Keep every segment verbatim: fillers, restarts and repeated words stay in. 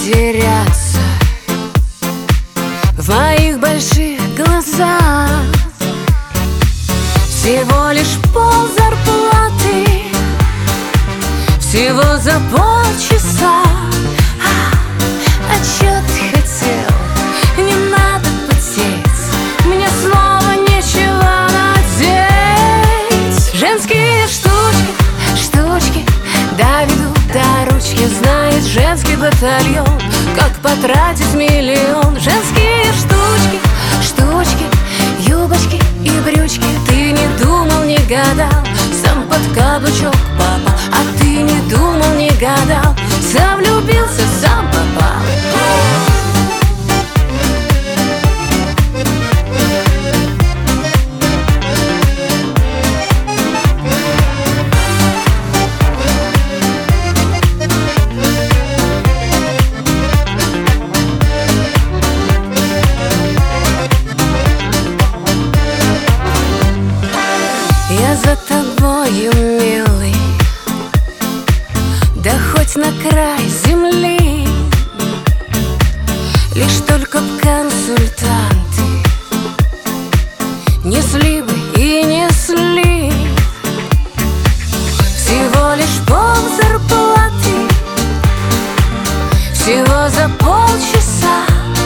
потеряться в моих больших глазах. Всего лишь пол зарплаты, всего за полчаса. А чё ты хотел? Не надо потеть, мне снова нечего надеть. Женские штучки, штучки доведут до ручки. Знает женский батальон, как потратить миллион. Женские штучки, штучки, юбочки и брючки. Ты не думал, не гадал, сам под каблучок попал. А ты не думал, не гадал, сам влюбился, сам попал. Я за тобою, милый, да хоть на край земли. Лишь только б консультанты несли бы и несли. Всего лишь пол зарплаты, всего за полчаса.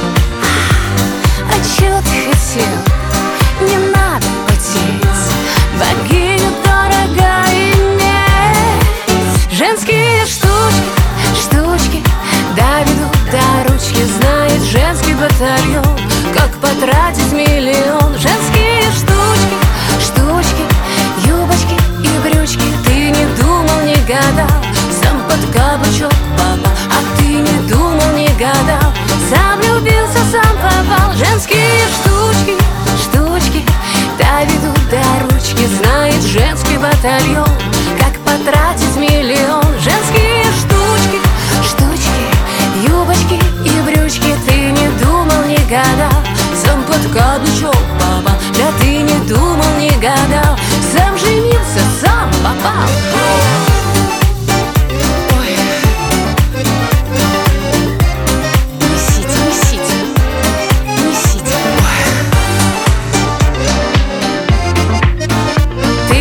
А чё ты хотел? Не надо потеть, богиню дорого иметь. Женские штучки, штучки доведут до ручки. Знает женский батальон, как потратить миллион. Женские штучки, штучки, юбочки и брючки. Ты не думал, не гадал, сам под каблучок попал. А ты не думал, не гадал, сам влюбился, сам попал. Женские штучки, штучки доведут до ручки. Знает женский батальон, как потратить миллион. Женские штучки, штучки, юбочки и брючки. Ты не думал, не гадал, сам под каблучок попал. Да ты не думал, не гадал, сам женился, сам попал.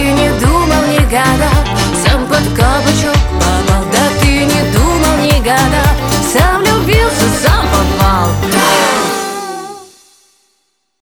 Гадал, сам под каблучок попал. Да ты не думал, не гадал,